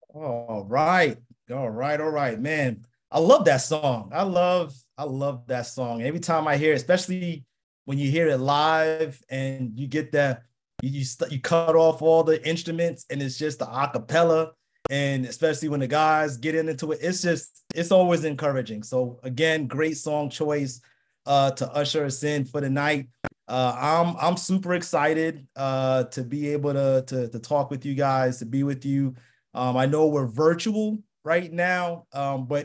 All right. All right. All right, man. I love that song. I love that song. Every time I hear it, especially when you hear it live and you get that, you cut off all the instruments and it's just the acapella. And especially when the guys get into it, it's always encouraging. So again, great song choice to usher us in for the night. I'm super excited to be able to talk with you guys, to be with you. I know we're virtual right now, but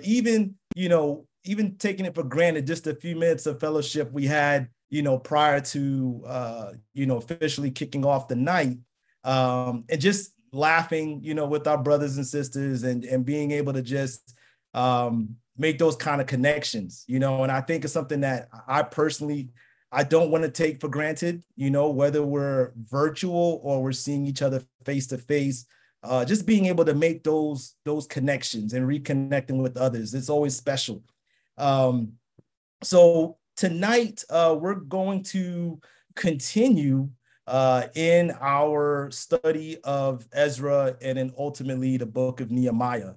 even taking it for granted, just a few minutes of fellowship we had, prior to, officially kicking off the night, and just laughing, with our brothers and sisters, and being able to just make those kind of connections, and I think it's something that I personally I don't want to take for granted, whether we're virtual or we're seeing each other face to face, just being able to make those connections and reconnecting with others. It's always special. Um, so tonight we're going to continue in our study of Ezra and then ultimately the book of Nehemiah.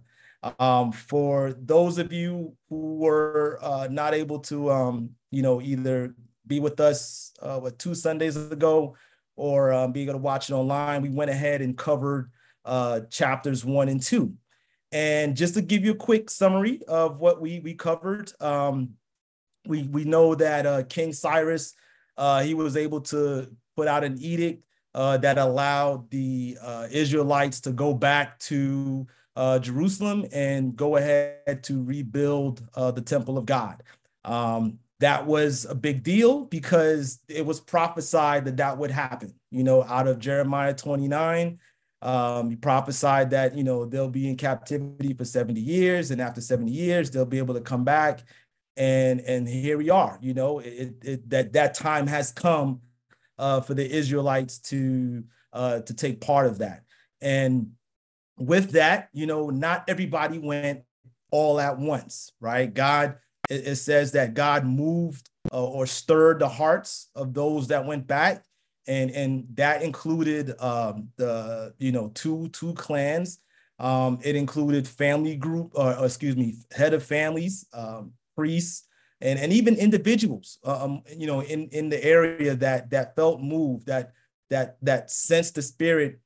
For those of you who were not able to, either be with us 2 Sundays ago or be able to watch it online, we went ahead and covered chapters 1 and 2. And just to give you a quick summary of what we covered, we know that King Cyrus, he was able to put out an edict that allowed the Israelites to go back to Jerusalem and go ahead to rebuild the temple of God. That was a big deal because it was prophesied that that would happen, out of Jeremiah 29. He prophesied that, they'll be in captivity for 70 years, and after 70 years, they'll be able to come back. And here we are, that time has come for the Israelites to take part of that. And with that, not everybody went all at once, right? It says that God moved or stirred the hearts of those that went back, and that included the two clans. It included family group, or excuse me, head of families, priests, and even individuals, in the area that felt moved, that sensed the spirit,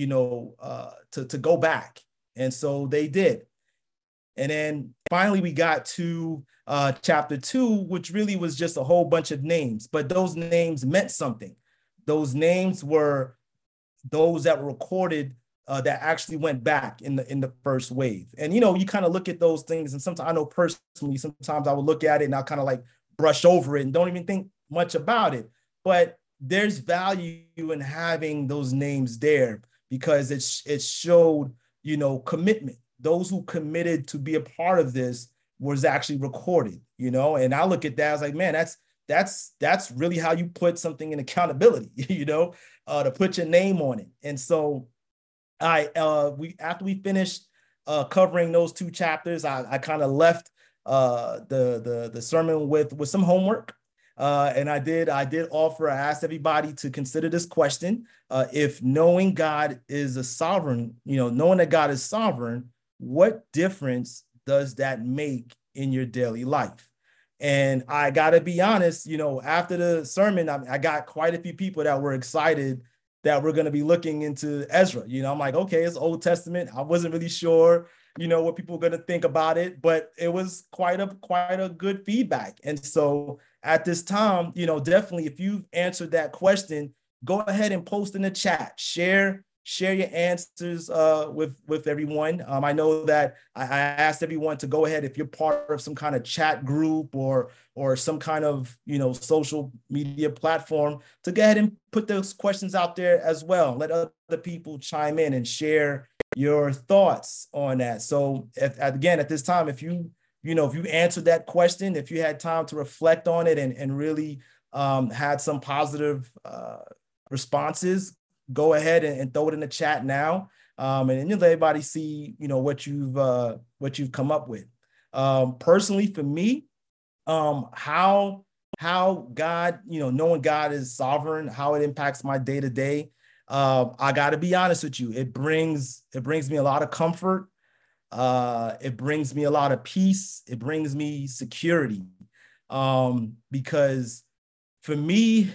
to go back, and so they did. And then finally, we got to chapter 2, which really was just a whole bunch of names, but those names meant something. Those names were those that were recorded that actually went back in the first wave. And you kind of look at those things, and sometimes I know personally, sometimes I would look at it and I'll kind of like brush over it and don't even think much about it. But there's value in having those names there because it showed, commitment. Those who committed to be a part of this was actually recorded, and I look at that as like, man, that's really how you put something in accountability, to put your name on it. And so we after we finished covering those 2 chapters, I kind of left the sermon with some homework. And I asked everybody to consider this question. If knowing God is a sovereign, knowing that God is sovereign, what difference does that make in your daily life? And I got to be honest, after the sermon, I got quite a few people that were excited that we're going to be looking into Ezra. I'm like, okay, it's Old Testament. I wasn't really sure, what people were going to think about it, but it was quite a good feedback. And so at this time, definitely if you've answered that question, go ahead and post in the chat, share your answers with everyone. I know that I asked everyone to go ahead, if you're part of some kind of chat group or some kind of social media platform, to go ahead and put those questions out there as well. Let other people chime in and share your thoughts on that. So again, at this time, if you answered that question, if you had time to reflect on it and really had some positive responses, go ahead and throw it in the chat now, and then let everybody see what you've come up with. Personally, for me, how God, knowing God is sovereign, how it impacts my day to day. I got to be honest with you, it brings me a lot of comfort. It brings me a lot of peace. It brings me security. Because for me,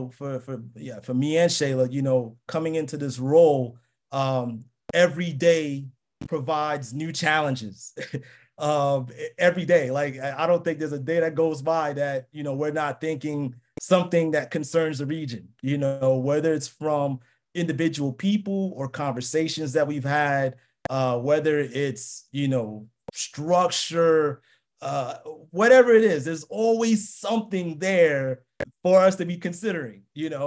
for me and Shayla, coming into this role, every day provides new challenges. Every day, like I don't think there's a day that goes by that we're not thinking something that concerns the region. Whether it's from individual people or conversations that we've had, whether it's structure, whatever it is, there's always something there for us to be considering.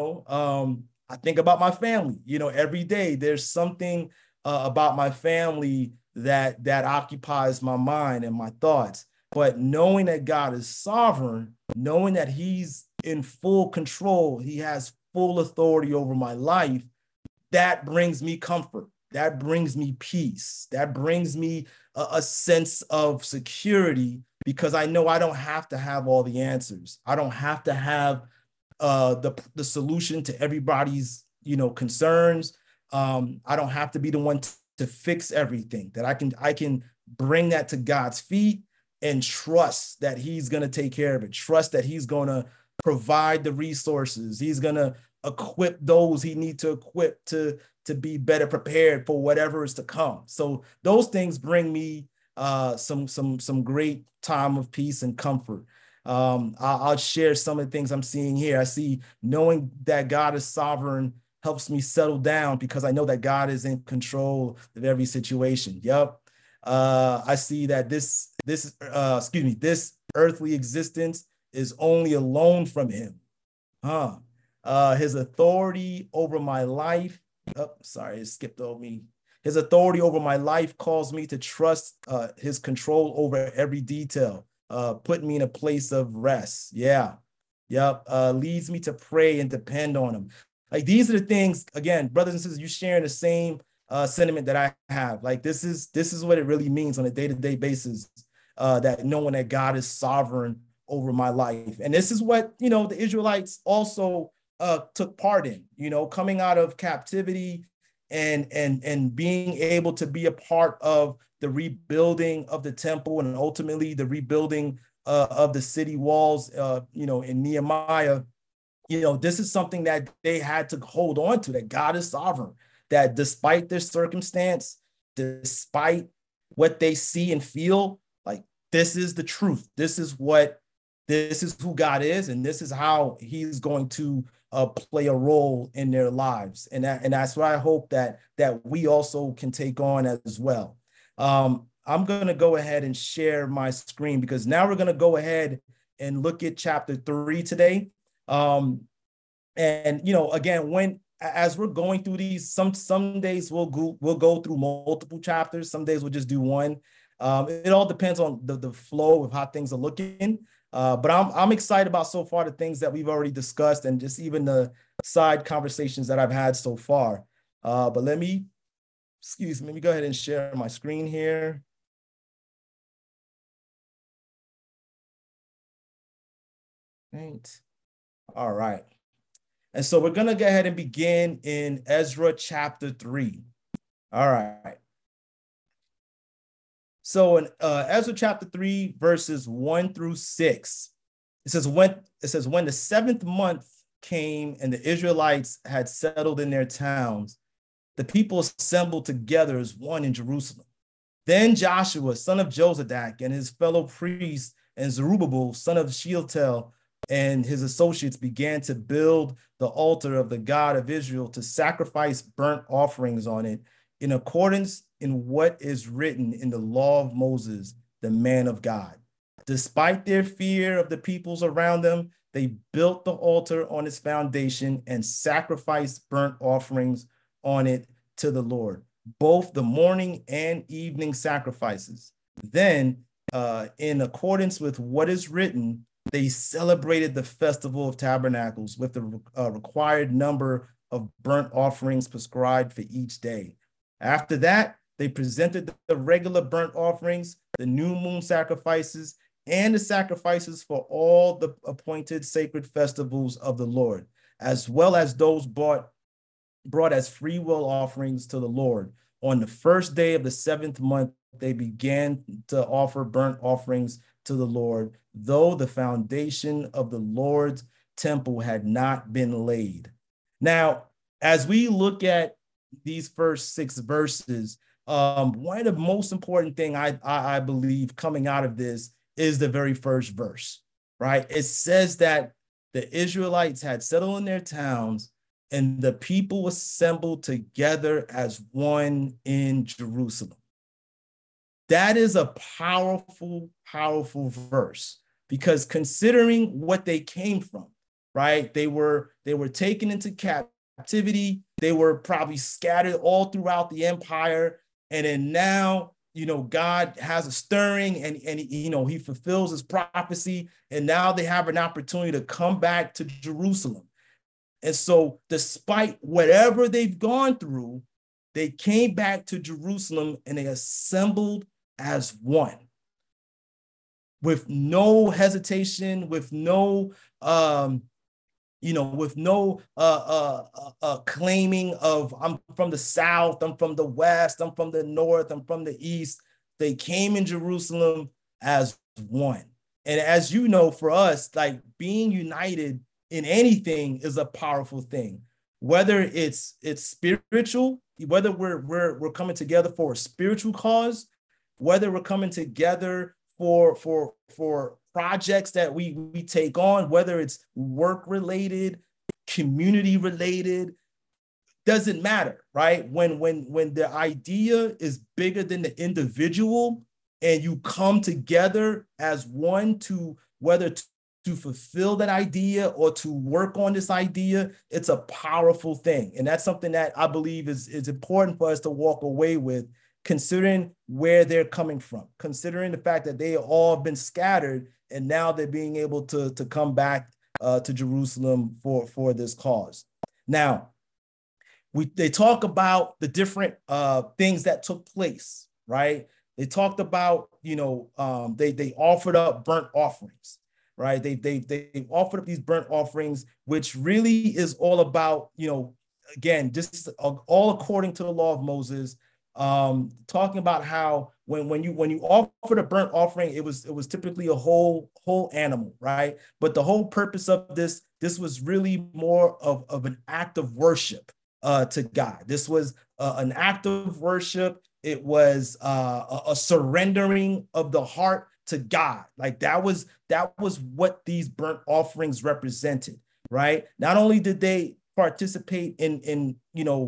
I think about my family. Every day there's something about my family that occupies my mind and my thoughts. But knowing that God is sovereign, knowing that He's in full control, He has full authority over my life, that brings me comfort. That brings me peace. That brings me a sense of security, because I know I don't have to have all the answers. I don't have to have the solution to everybody's concerns. I don't have to be the one to fix everything. That I can bring that to God's feet and trust that He's going to take care of it. Trust that He's going to provide the resources. He's going to equip those He needs to equip to be better prepared for whatever is to come. So those things bring me some great time of peace and comfort. I'll share some of the things I'm seeing here. I see knowing that God is sovereign helps me settle down, because I know that God is in control of every situation. Yep. I see that this earthly existence is only a loan from Him. His authority over my life. Oh, sorry, it skipped over me. His authority over my life calls me to trust His control over every detail, putting me in a place of rest. Yeah. Yep. Leads me to pray and depend on Him. Like, these are the things, again, brothers and sisters, you sharing the same sentiment that I have. Like, this is what it really means on a day-to-day basis, that knowing that God is sovereign over my life. And this is what, the Israelites also took part in, coming out of captivity and being able to be a part of the rebuilding of the temple, and ultimately the rebuilding of the city walls, in Nehemiah. This is something that they had to hold on to, that God is sovereign, that despite their circumstance, despite what they see and feel, like, this is the truth. This is who God is, and this is how He's going to play a role in their lives. And that's what I hope that we also can take on as well. I'm going to go ahead and share my screen, because now we're going to go ahead and look at chapter 3 today. And again, as we're going through these, some days we'll go through multiple chapters. Some days we'll just do one. It all depends on the flow of how things are looking. But I'm excited about so far the things that we've already discussed, and just even the side conversations that I've had so far. But let me go ahead and share my screen here. Right. All right. And so we're going to go ahead and begin in Ezra chapter 3. All right. So in Ezra chapter 3, verses 1 through 6, it says, when the 7th month came and the Israelites had settled in their towns, the people assembled together as one in Jerusalem. Then Joshua, son of Jozadak, and his fellow priests, and Zerubbabel, son of Shealtiel, and his associates began to build the altar of the God of Israel, to sacrifice burnt offerings on it, in accordance in what is written in the law of Moses, the man of God. Despite their fear of the peoples around them, they built the altar on its foundation and sacrificed burnt offerings on it to the Lord, both the morning and evening sacrifices. Then, in accordance with what is written, they celebrated the Festival of Tabernacles with the required number of burnt offerings prescribed for each day. After that, they presented the regular burnt offerings, the new moon sacrifices, and the sacrifices for all the appointed sacred festivals of the Lord, as well as those brought as free will offerings to the Lord on the first day of the 7th month they began to offer burnt offerings to the Lord, though the foundation of the Lord's temple had not been laid. Now, as we look at these first 6 verses, one of the most important thing I believe coming out of this is the very first verse, right? It says that the Israelites had settled in their towns and the people assembled together as one in Jerusalem. That is a powerful, powerful verse, because considering what they came from, right? They were taken into captivity. They were probably scattered all throughout the empire. And then now, God has a stirring, and he fulfills his prophecy. And now they have an opportunity to come back to Jerusalem. And so despite whatever they've gone through, they came back to Jerusalem and they assembled as one, with no hesitation, with no claiming of I'm from the south, I'm from the west, I'm from the north, I'm from the east. They came in Jerusalem as one. And as you know, for us, like, being united in anything is a powerful thing. Whether it's spiritual, whether we're coming together for a spiritual cause, whether we're coming together for projects that we take on, whether it's work related, community related, doesn't matter, right? When the idea is bigger than the individual and you come together as one to whether to fulfill that idea or to work on this idea, it's a powerful thing. And that's something that I believe is important for us to walk away with, considering where they're coming from, considering the fact that they all have been scattered and now they're being able to come back to Jerusalem for this cause. Now, they talk about the different things that took place, right? They talked about, they offered up burnt offerings, right? They offered up these burnt offerings, which really is all about, again, just all according to the law of Moses, talking about how when you offered a burnt offering, it was typically a whole animal, right? But the whole purpose of this was really more of an act of worship to God. This was an act of worship. It was a surrendering of the heart to God. Like that was what these burnt offerings represented, right? Not only did they participate in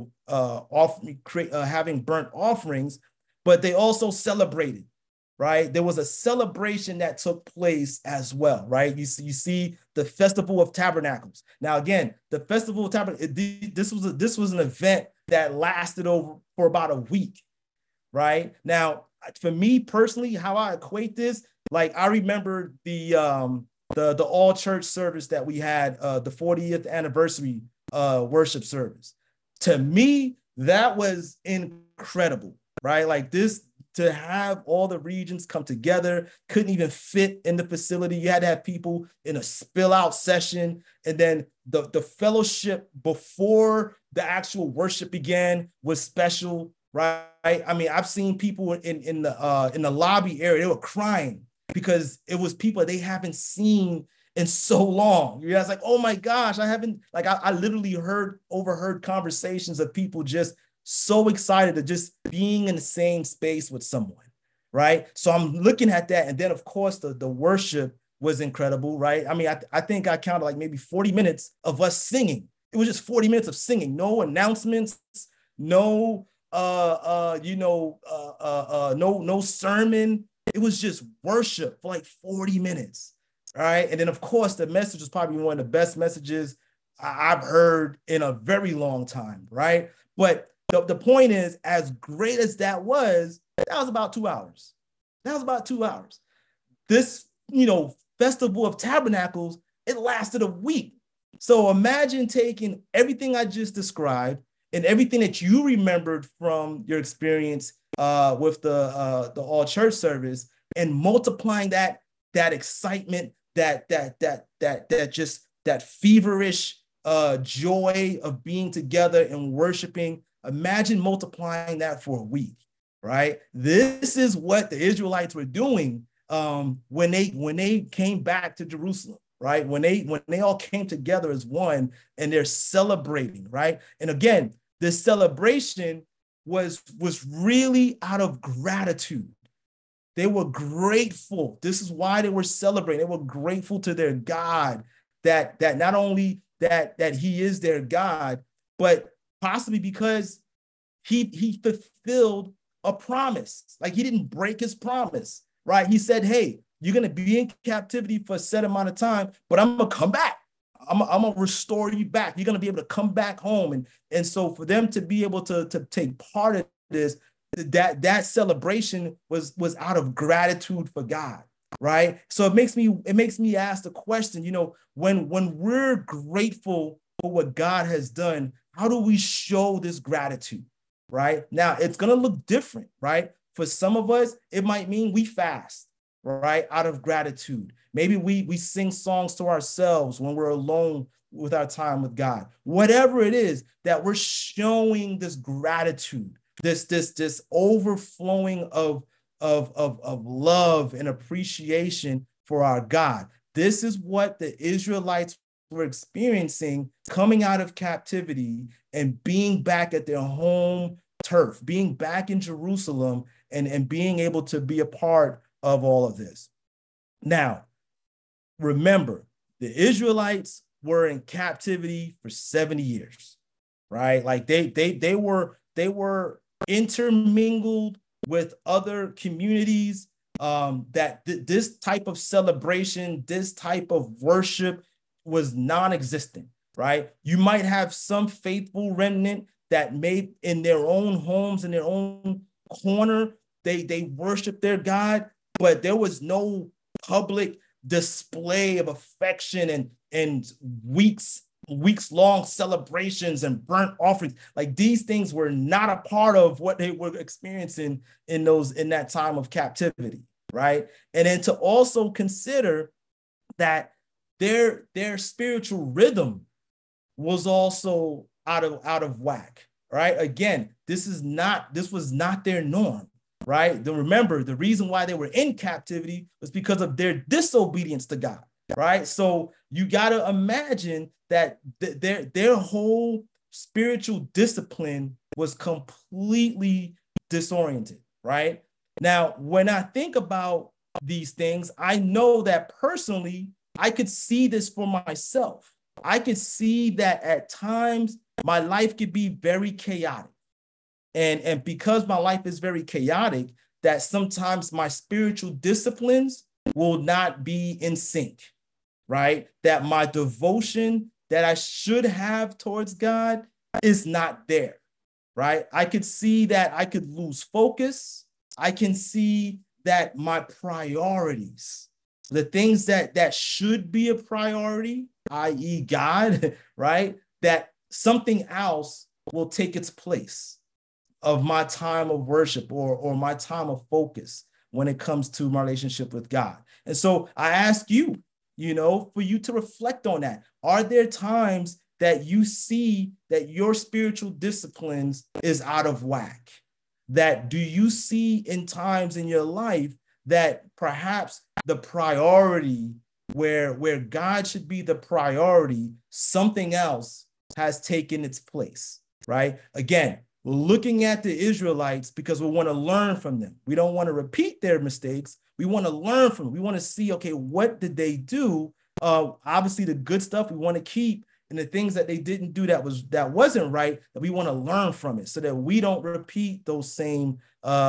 having burnt offerings, but they also celebrated, right? There was a celebration that took place as well, right? You see the Festival of Tabernacles. Now, again, the Festival of Tabernacles, this was an event that lasted for about a week, right? Now, for me personally, how I equate this, like I remember the all church service that we had, the 40th anniversary worship service. To me, that was incredible, right? Like this, to have all the regions come together, couldn't even fit in the facility. You had to have people in a spill out session. And then the fellowship before the actual worship began was special, right? I mean, I've seen people in the lobby area, they were crying because it was people they haven't seen in so long. You're just like, oh my gosh, I literally overheard conversations of people just so excited to just being in the same space with someone, right? So I'm looking at that. And then of course the worship was incredible, right? I mean, I think I counted like maybe 40 minutes of us singing. It was just 40 minutes of singing, no announcements, no no sermon. It was just worship for like 40 minutes. All right. And then, of course, the message was probably one of the best messages I've heard in a very long time. Right. But the point is, as great as that was about 2 hours. That was about 2 hours. This, Festival of Tabernacles, it lasted a week. So imagine taking everything I just described and everything that you remembered from your experience with the all church service and multiplying that excitement, that feverish joy of being together and worshiping. Imagine multiplying that for a week, right? This is what the Israelites were doing when they came back to Jerusalem, right? When they all came together as one and they're celebrating, right? And again, this celebration was really out of gratitude. They were grateful. This is why they were celebrating. They were grateful to their God that not only that he is their God, but possibly because he fulfilled a promise. Like he didn't break his promise, right? He said, hey, you're going to be in captivity for a set amount of time, but I'm going to come back. I'm going to restore you back. You're going to be able to come back home. And so for them to be able to take part of this, that celebration was out of gratitude for God, right? So it makes me ask the question, when we're grateful for what God has done, how do we show this gratitude? Right now, it's going to look different, right? For some of us, it might mean we fast, right? Out of gratitude. Maybe we sing songs to ourselves when we're alone with our time with God. Whatever it is that we're showing this gratitude, this overflowing of love and appreciation for our God. This is what the Israelites were experiencing coming out of captivity and being back at their home turf, being back in Jerusalem and being able to be a part of all of this. Now, remember, the Israelites were in captivity for 70 years, right? Like they were intermingled with other communities. This type of celebration, this type of worship was non-existent, right? You might have some faithful remnant that may in their own homes, in their own corner, they worship their God, but there was no public display of affection and weeks long celebrations and burnt offerings. Like these things were not a part of what they were experiencing in that time of captivity, right? And then to also consider that their spiritual rhythm was also out of whack, right? Again, this was not their norm, right? Remember, the reason why they were in captivity was because of their disobedience to God, right? So you got to imagine that their whole spiritual discipline was completely disoriented, right? Now, when I think about these things, I know that personally, I could see this for myself. I could see that at times my life could be very chaotic. And because my life is very chaotic, that sometimes my spiritual disciplines will not be in sync, right? That my devotion that I should have towards God is not there, right? I could see that I could lose focus. I can see that my priorities, the things that should be a priority, i.e. God, right? That something else will take its place of my time of worship or my time of focus when it comes to my relationship with God. And so I ask you, for you to reflect on that. Are there times that you see that your spiritual disciplines is out of whack? That do you see in times in your life that perhaps the priority where God should be the priority, something else has taken its place, right? Again, we're looking at the Israelites because we want to learn from them. We don't want to repeat their mistakes. We want to learn from them. We want to see, okay, what did they do? Obviously, the good stuff we want to keep, and the things that they didn't do that wasn't right, that we want to learn from it so that we don't repeat those same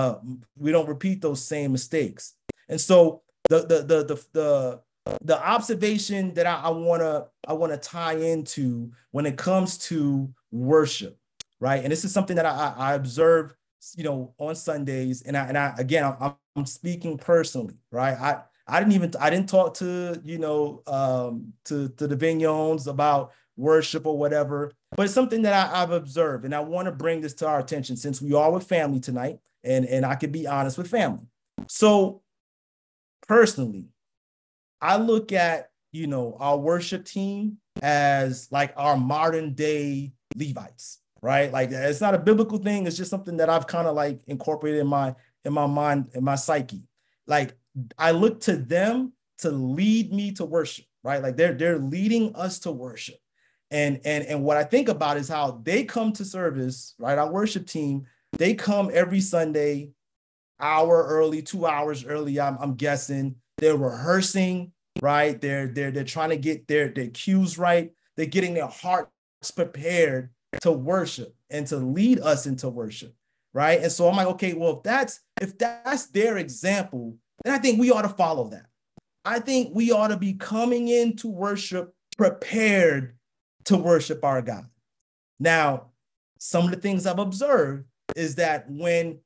mistakes. And so the observation that I want to tie into when it comes to worship, right? And this is something that I observe, on Sundays, and I'm speaking personally, right? I didn't talk to to the Vigneons about worship or whatever, but it's something that I've observed, and I want to bring this to our attention since we are with family tonight, and I could be honest with family. So personally, I look at our worship team as like our modern day Levites, right? Like it's not a biblical thing. It's just something that I've kind of like incorporated in my mind, in my psyche. Like I look to them to lead me to worship, right? Like they're leading us to worship. And what I think about is how they come to service, right? Our worship team, they come every Sunday, hour early, 2 hours early. I'm guessing they're rehearsing, right? They're trying to get their cues right. They're getting their hearts prepared to worship and to lead us into worship, right? And so I'm like, okay, well, if that's their example, then I think we ought to follow that. I think we ought to be coming into worship prepared to worship our God. Now, some of the things I've observed is that when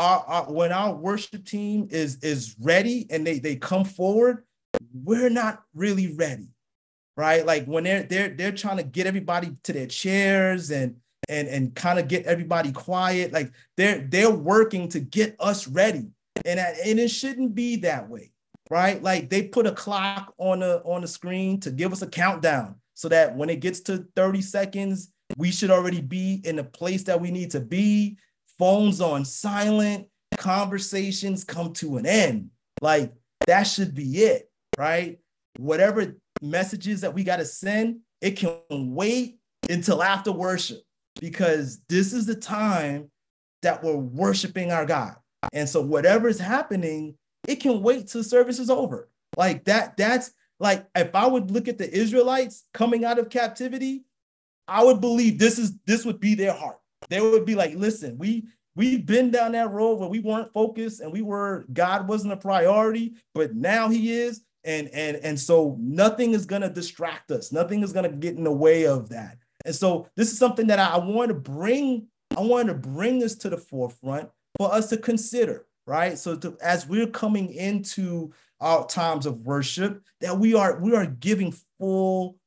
our worship team is ready and they come forward, we're not really ready, right? Like when they're trying to get everybody to their chairs and kind of get everybody quiet, like they're working to get us ready, and it shouldn't be that way, right? Like they put a clock on the screen to give us a countdown so that when it gets to 30 seconds, we should already be in the place that we need to be. Phones on silent, conversations come to an end. Like that should be it, right? Whatever messages that we got to send, it can wait until after worship, because this is the time that we're worshiping our God. And so whatever is happening, it can wait till service is over. Like that's like, if I would look at the Israelites coming out of captivity, I would believe this would be their heart. They would be like, listen, we've been down that road where we weren't focused and God wasn't a priority, but now he is. And so nothing is gonna distract us. Nothing is gonna get in the way of that. And so this is something that I want to bring. I want to bring this to the forefront for us to consider, right? So as we're coming into our times of worship, that we are giving full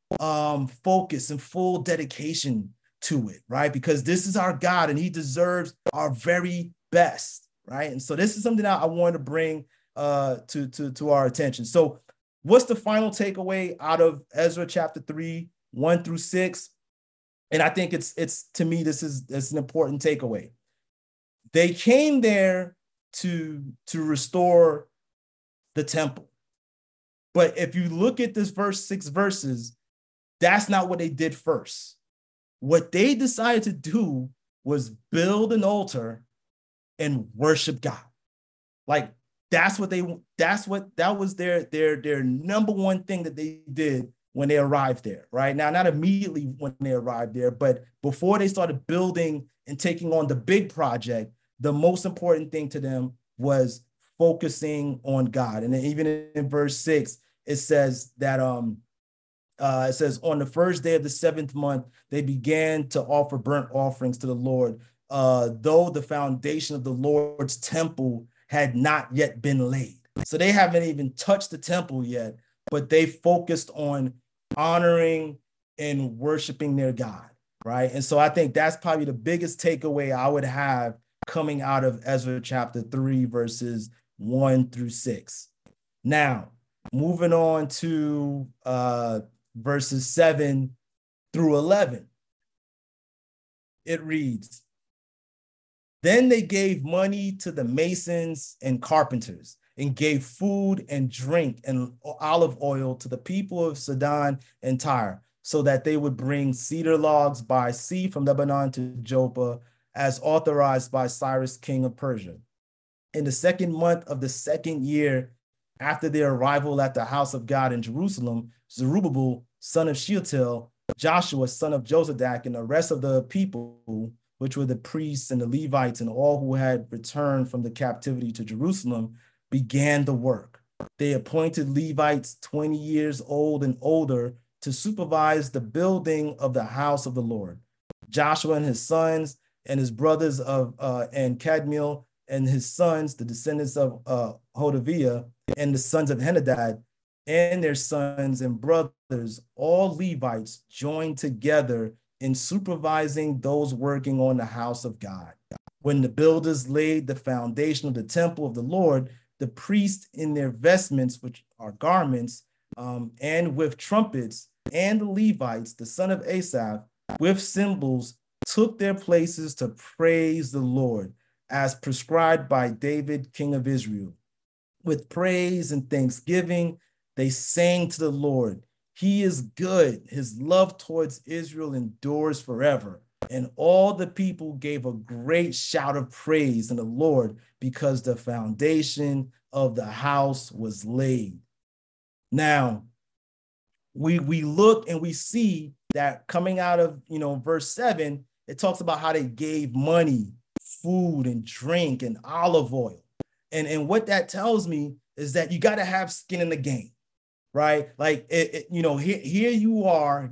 focus and full dedication to it, right? Because this is our God and he deserves our very best, right? And so this is something that I wanted to bring to our attention. So what's the final takeaway out of Ezra chapter 3, 1-6? And I think it's to me, this is an important takeaway. They came there to restore the temple. But if you look at this 6 verses, that's not what they did first. What they decided to do was build an altar and worship God. Like that was their number one thing that they did when they arrived there, right? Now, not immediately when they arrived there, but before they started building and taking on the big project, the most important thing to them was focusing on God. And then even in verse 6, it says that it says, on the first day of the 7th month, they began to offer burnt offerings to the Lord, though the foundation of the Lord's temple had not yet been laid. So they haven't even touched the temple yet, but they focused on honoring and worshiping their God, right? And so I think that's probably the biggest takeaway I would have coming out of Ezra chapter 3, verses 1-6. Now, moving on to verses 7-11. It reads, then they gave money to the masons and carpenters, and gave food and drink and olive oil to the people of Sidon and Tyre, so that they would bring cedar logs by sea from Lebanon to Joppa, as authorized by Cyrus, king of Persia. In the 2nd month of the 2nd year after their arrival at the house of God in Jerusalem, Zerubbabel, son of Shealtiel, Joshua, son of Josadak, and the rest of the people, which were the priests and the Levites and all who had returned from the captivity to Jerusalem, began the work. They appointed Levites 20 years old and older to supervise the building of the house of the Lord. Joshua and his sons and his brothers and Kadmiel and his sons, the descendants of Hodaviah, and the sons of Henadad, and their sons and brothers, all Levites, joined together in supervising those working on the house of God. When the builders laid the foundation of the temple of the Lord, the priests in their vestments, which are garments, and with trumpets, and the Levites, the son of Asaph, with cymbals, took their places to praise the Lord, as prescribed by David, king of Israel. With praise and thanksgiving, they sang to the Lord. He is good. His love towards Israel endures forever. And all the people gave a great shout of praise in the Lord, because the foundation of the house was laid. Now, we look and we see that coming out of, verse 7, it talks about how they gave money, food and drink and olive oil. And what that tells me is that you got to have skin in the game, right? Like, here you are,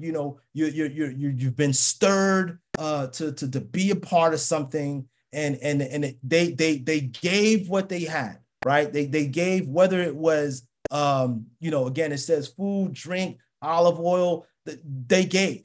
you've been stirred to be a part of something, and they gave what they had, right? They gave, whether it was, again, it says food, drink, olive oil. They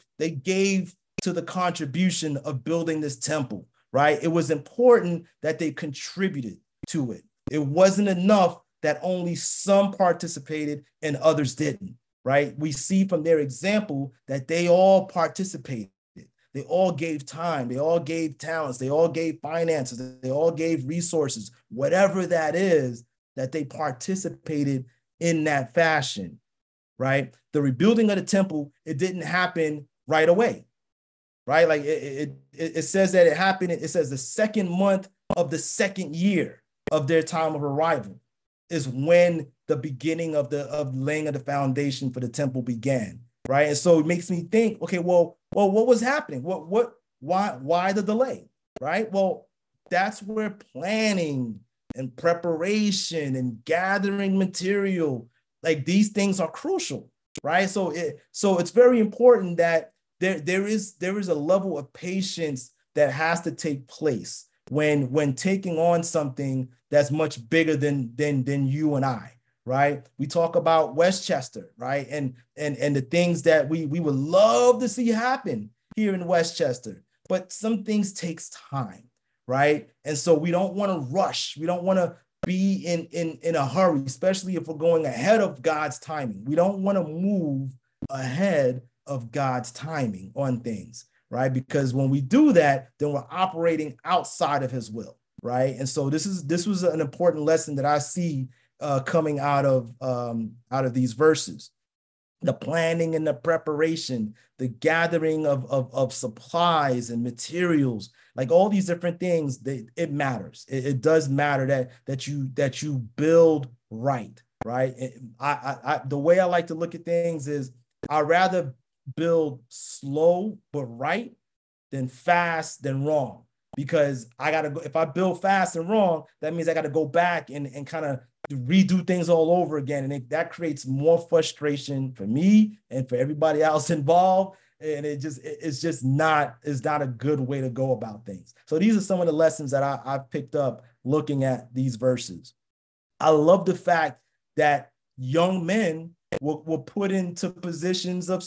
gave to the contribution of building this temple, right? It was important that they contributed to it. It wasn't enough that only some participated and others didn't, right? We see from their example that they all participated. They all gave time. They all gave talents. They all gave finances. They all gave resources, whatever that is, that they participated in that fashion, right? The rebuilding of the temple, it didn't happen right away, right? Like it says that it happened. It says the second month of the second year of their time of arrival is when the beginning of laying of the foundation for the temple began, right? And so it makes me think, okay, well, what was happening? Why the delay, right? Well, that's where planning and preparation and gathering material, like these things are crucial, right? So it's very important that there is a level of patience that has to take place when taking on something that's much bigger than you and I, right? We talk about Westchester, right? And the things that we would love to see happen here in Westchester, but some things takes time, right? And so we don't want to rush. We don't want to be in a hurry, especially if we're going ahead of God's timing. We don't want to move ahead of God's timing on things, right? Because when we do that, then we're operating outside of his will, right? And so this was an important lesson that I see coming out of these verses. The planning and the preparation, the gathering of supplies and materials, like all these different things, it matters. It does matter that you build right, right? The way I like to look at things is I'd rather build slow but right than fast than wrong. Because I gotta go, if I build fast and wrong, that means I gotta go back and kind of redo things all over again. And that creates more frustration for me and for everybody else involved. And it's just not a good way to go about things. So these are some of the lessons that I've picked up looking at these verses. I love the fact that young men were put into positions of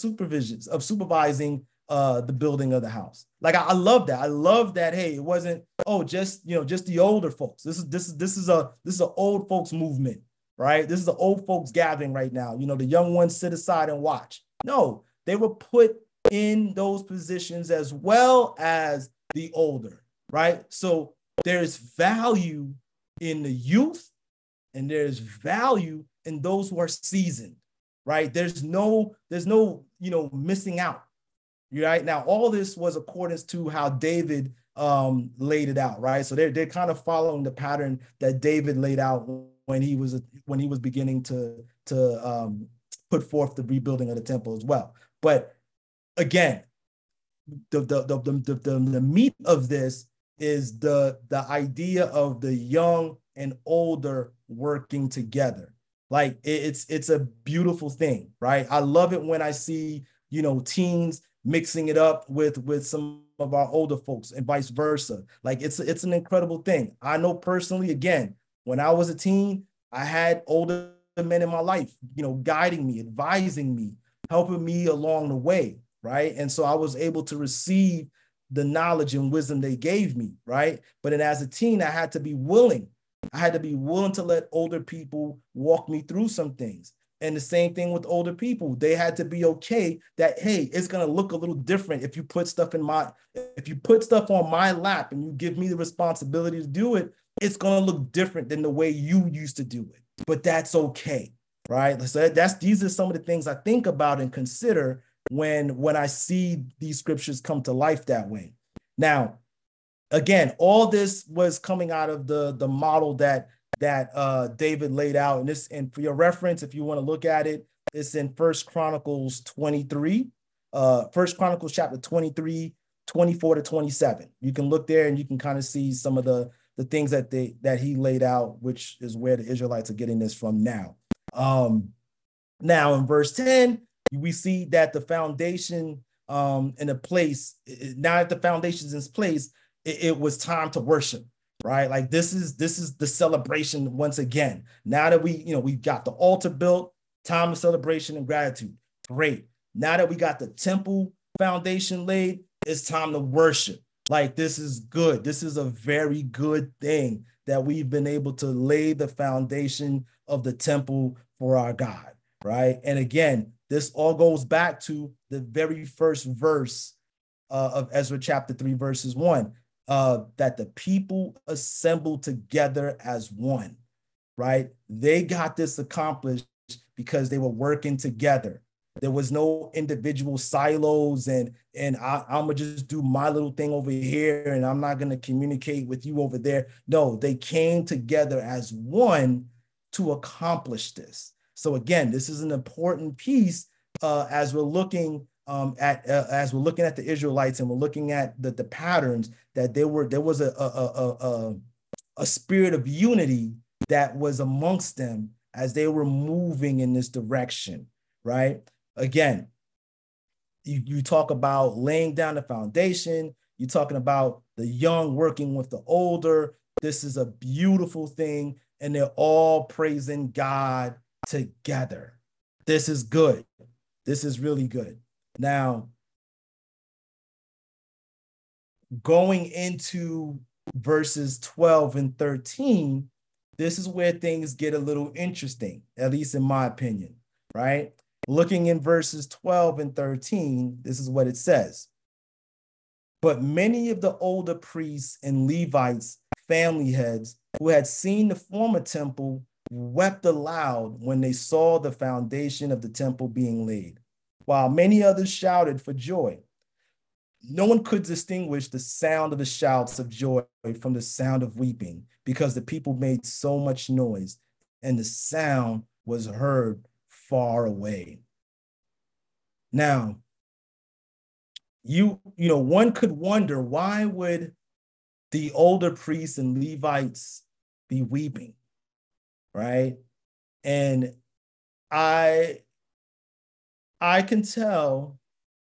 supervising the building of the house. Like I love that. I love that. Hey, it wasn't just the older folks. This is an old folks movement, right? This is an old folks gathering right now. The young ones sit aside and watch. No, they were put in those positions as well as the older, right? So there's value in the youth and there's value in those who are seasoned, right? There's no missing out. Right now, all this was according to how David laid it out, right? So they're kind of following the pattern that David laid out when he was beginning to put forth the rebuilding of the temple as well. But again, the meat of this is the idea of the young and older working together. Like it's a beautiful thing, right? I love it when I see teens mixing it up with some of our older folks and vice versa. Like it's an incredible thing. I know personally, again, when I was a teen, I had older men in my life, guiding me, advising me, helping me along the way, right? And so I was able to receive the knowledge and wisdom they gave me, right? But then as a teen, I had to be willing. I had to be willing to let older people walk me through some things. And the same thing with older people. They had to be okay that, hey, it's gonna look a little different if you put stuff on my lap and you give me the responsibility to do it, it's gonna look different than the way you used to do it. But that's okay, right? So these are some of the things I think about and consider when I see these scriptures come to life that way. Now, again, all this was coming out of the model that David laid out. And for your reference, if you want to look at it, it's in First Chronicles 23, First Chronicles chapter 23, 24 to 27. You can look there and you can kind of see some of the things that he laid out, which is where the Israelites are getting this from now. Now in verse 10, we see that the foundation in a place, now that the foundation's in place, it was time to worship, right? Like this is the celebration once again. Now that we've got the altar built, time of celebration and gratitude. Great. Now that we got the temple foundation laid, it's time to worship. Like this is good. This is a very good thing that we've been able to lay the foundation of the temple for our God, right? And again, this all goes back to the very first verse of Ezra chapter 3, verses 1, that the people assembled together as one, right? They got this accomplished because they were working together. There was no individual silos and I'm gonna just do my little thing over here and I'm not gonna communicate with you over there. No, they came together as one to accomplish this. So again, this is an important piece as we're looking at the Israelites and we're looking at the patterns that there was a spirit of unity that was amongst them as they were moving in this direction, right? Again, you talk about laying down the foundation. You're talking about the young working with the older. This is a beautiful thing, and they're all praising God together. This is good. This is really good. Now, going into verses 12 and 13, this is where things get a little interesting, at least in my opinion, right? Looking in verses 12 and 13, this is what it says. But many of the older priests and Levites, family heads, who had seen the former temple, wept aloud when they saw the foundation of the temple being laid, while many others shouted for joy. No one could distinguish the sound of the shouts of joy from the sound of weeping, because the people made so much noise, and the sound was heard far away. Now, one could wonder, why would the older priests and Levites be weeping, right? And I can tell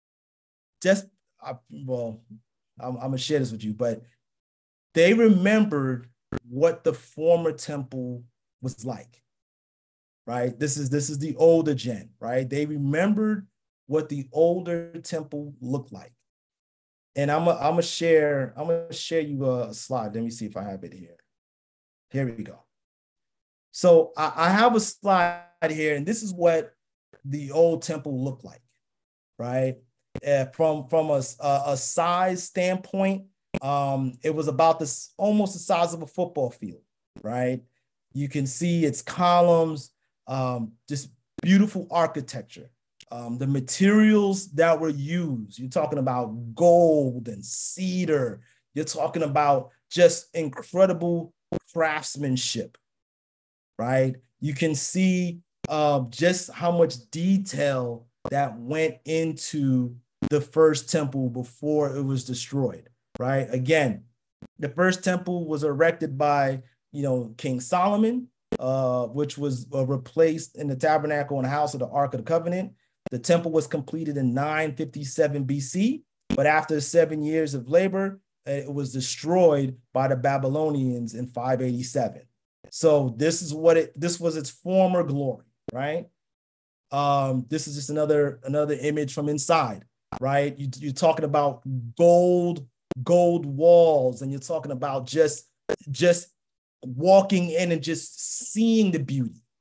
I'm gonna share this with you, but they remembered what the former temple was like, right? This is the older gen, right? They remembered what the older temple looked like. And I'm gonna share you a slide. Let me see if I have it here. Here we go. So I have a slide here, and this is what the old temple looked like, right? From a size standpoint, it was about almost the size of a football field, right? You can see its columns, just beautiful architecture. The materials that were used, you're talking about gold and cedar. You're talking about just incredible craftsmanship, right? You can see just how much detail that went into the first temple before it was destroyed, right? Again, the first temple was erected by, King Solomon, which was replaced in the tabernacle and house of the Ark of the Covenant. The temple was completed in 957 BC, but after 7 years of labor, it was destroyed by the Babylonians in 587. So this was its former glory, right? This is just another image from inside, right? You're talking about gold walls, and you're talking about just walking in and just seeing the beauty.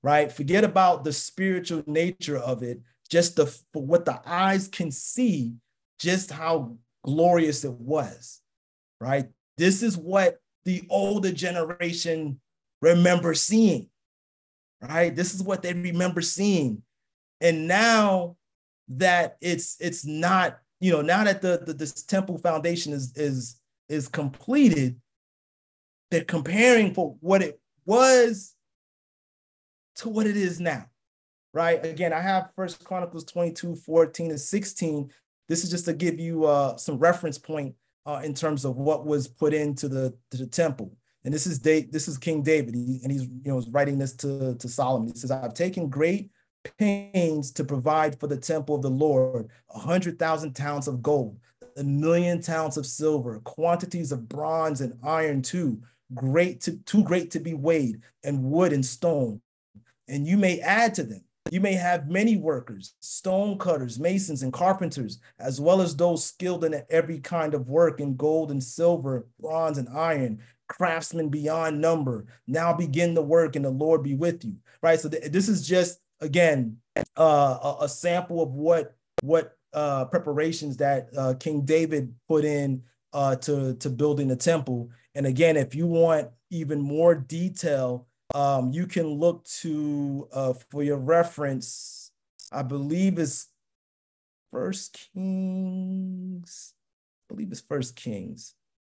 right? Forget about the spiritual nature of it, just for what the eyes can see, just how glorious it was, right? This is what the older generation remember seeing, right? This is what they remember seeing. And now that it's not, now that this temple foundation is completed, they're comparing for what it was to what it is now, right? Again, I have First Chronicles 22, 14, and 16. This is just to give you some reference point in terms of what was put into the temple. And this is King David, and he's writing this to Solomon. He says, "I've taken great pains to provide for the temple of the Lord 100,000 talents of gold, 1,000,000 talents of silver, quantities of bronze and iron too great to be weighed, and wood and stone. And you may add to them. You may have many workers, stone cutters, masons, and carpenters, as well as those skilled in every kind of work in gold and silver, bronze and iron, craftsmen beyond number. Now begin the work, and the Lord be with you." Right. So this is just, again, a sample of what preparations that King David put in to building the temple. And again, if you want even more detail, you can look to, for your reference, I believe it's First Kings. I believe it's First Kings.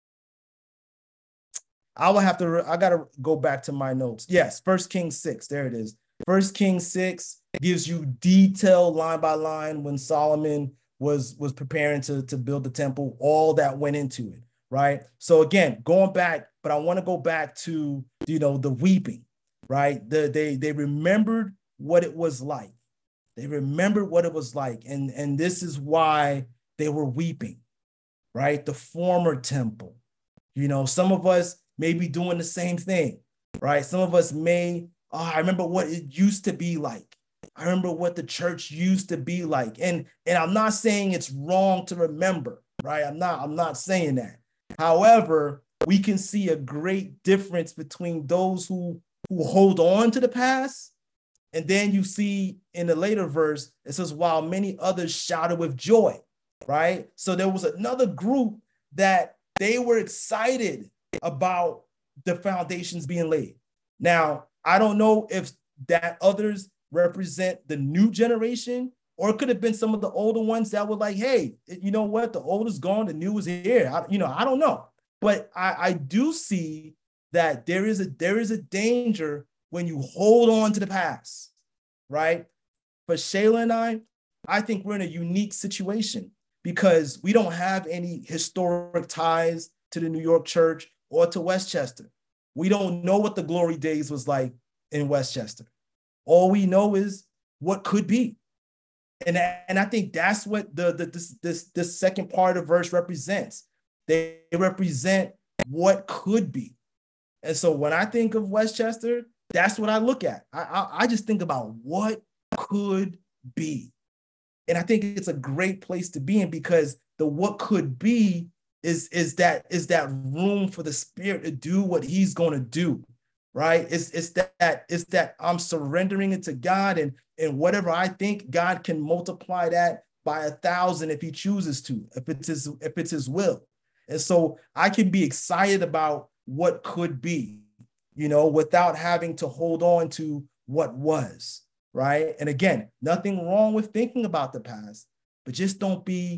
I gotta go back to my notes. Yes, First Kings 6. There it is. First Kings 6 gives you detail line by line when Solomon was preparing to build the temple, all that went into it, right? So again, going back, but I want to go back to, the weeping, right? They remembered what it was like. They remembered what it was like. And this is why they were weeping, right? The former temple. Some of us may be doing the same thing, right? Some of us may, I remember what it used to be like. I remember what the church used to be like. And I'm not saying it's wrong to remember, right? I'm not saying that. However, we can see a great difference between those who hold on to the past. And then you see in the later verse, it says, while many others shouted with joy, right? So there was another group that they were excited about the foundations being laid. Now, I don't know if that others represent the new generation, or it could have been some of the older ones that were like, hey, you know what? The old is gone, the new is here. I don't know. But I do see that there is a danger when you hold on to the past, right? For Shayla and I think we're in a unique situation because we don't have any historic ties to the New York church or to Westchester. We don't know what the glory days was like in Westchester. All we know is what could be. And I think that's what this second part of the verse represents. They represent what could be. And so when I think of Westchester, that's what I look at. I just think about what could be. And I think it's a great place to be in because the what could be is that room for the Spirit to do what he's going to do, right? It's that I'm surrendering it to God, and whatever I think, God can multiply that by 1,000 if he chooses to, if it's his will. And so I can be excited about what could be, without having to hold on to what was, right? And again, nothing wrong with thinking about the past, but just don't be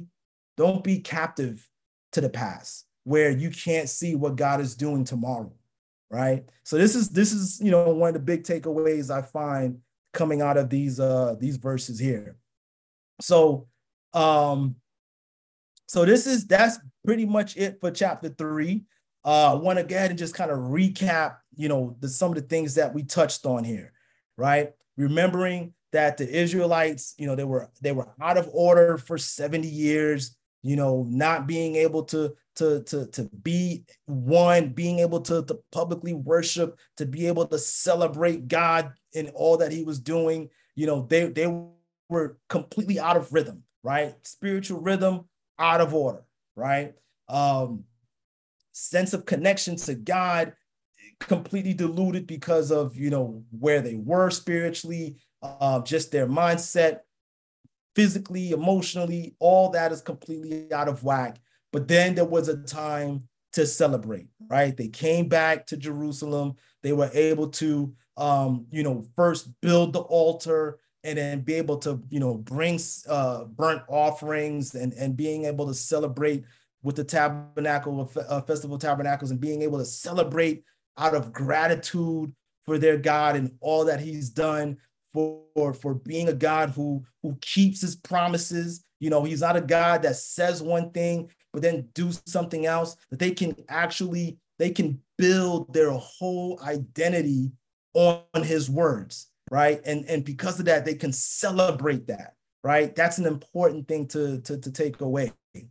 captive to the past where you can't see what God is doing tomorrow, right? So this is one of the big takeaways I find coming out of these verses here. So that's pretty much it for chapter 3. I want to go ahead and just kind of recap, some of the things that we touched on here, right? Remembering that the Israelites, they were out of order for 70 years, not being able to be one, being able to publicly worship, to be able to celebrate God in all that he was doing. They were completely out of rhythm, right? Spiritual rhythm, out of order, right? Sense of connection to God completely diluted because of, where they were spiritually, just their mindset, physically, emotionally, all that is completely out of whack. But then there was a time to celebrate, right? They came back to Jerusalem. They were able to, first build the altar and then be able to, bring burnt offerings and being able to celebrate with the tabernacle, Festival of Tabernacles, and being able to celebrate out of gratitude for their God and all that he's done, for being a God who keeps his promises. He's not a God that says one thing but then do something else. That they can build their whole identity on his words, right? And because of that, they can celebrate that, right? That's an important thing to take away.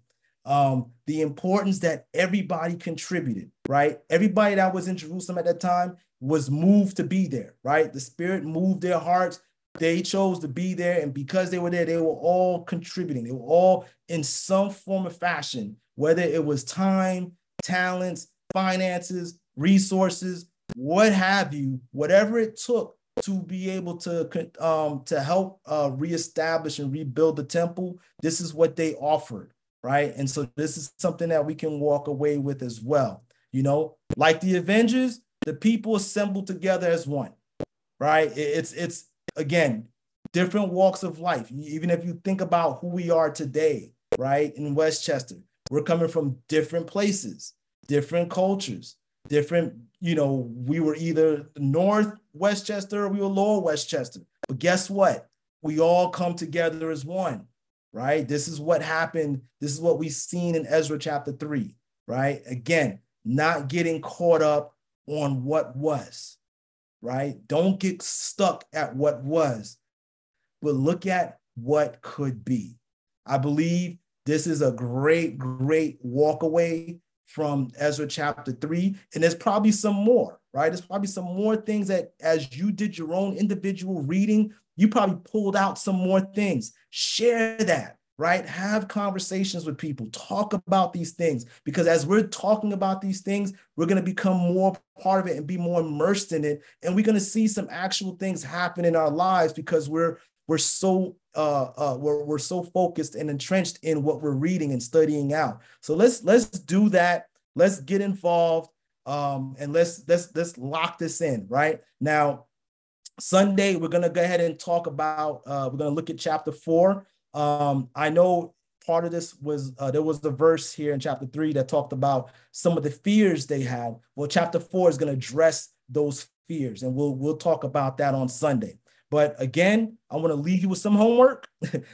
The importance that everybody contributed, right? Everybody that was in Jerusalem at that time was moved to be there, right? The Spirit moved their hearts. They chose to be there. And because they were there, they were all contributing. They were all in some form or fashion, whether it was time, talents, finances, resources, what have you, whatever it took to be able to help reestablish and rebuild the temple. This is what they offered, right? And so this is something that we can walk away with as well. Like the Avengers, the people assembled together as one, right? It's again, different walks of life. Even if you think about who we are today, right? In Westchester, we're coming from different places, different cultures, different, we were either North Westchester or we were Lower Westchester. But guess what? We all come together as one, right? This is what happened. This is what we've seen in Ezra chapter 3, right? Again, not getting caught up on what was, right? Don't get stuck at what was, but look at what could be. I believe this is a great, great walk away from Ezra chapter 3. And there's probably some more, right? There's probably some more things that as you did your own individual reading, you probably pulled out some more things. Share that, right? Have conversations with people. Talk about these things, because as we're talking about these things, we're going to become more part of it and be more immersed in it. And we're going to see some actual things happen in our lives because we're so focused and entrenched in what we're reading and studying out. So let's do that. Let's get involved, and let's lock this in right now. Sunday, we're gonna go ahead and talk about. We're gonna look at chapter 4. I know part of this was there was the verse here in chapter 3 that talked about some of the fears they had. Well, chapter 4 is gonna address those fears, and we'll talk about that on Sunday. But again, I want to leave you with some homework.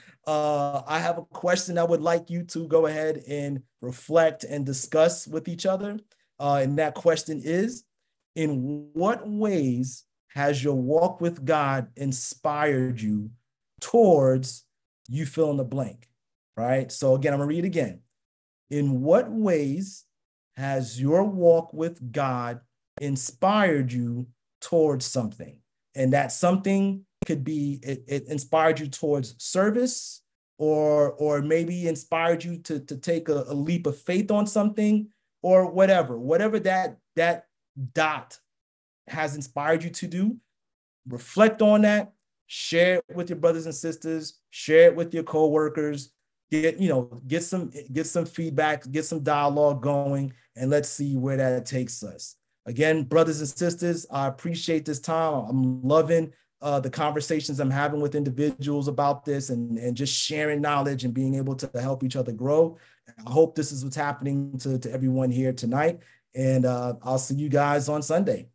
I have a question I would like you to go ahead and reflect and discuss with each other. And that question is, in what ways has your walk with God inspired you towards you fill in the blank, right? So again, I'm going to read it again. In what ways has your walk with God inspired you towards something? And that something could be, it inspired you towards service, or maybe inspired you to take a leap of faith on something, or whatever that dot has inspired you to do. Reflect on that, share it with your brothers and sisters, share it with your coworkers, get some feedback, get some dialogue going, and let's see where that takes us. Again, brothers and sisters, I appreciate this time. I'm loving the conversations I'm having with individuals about this, and just sharing knowledge and being able to help each other grow. I hope this is what's happening to everyone here tonight. And I'll see you guys on Sunday.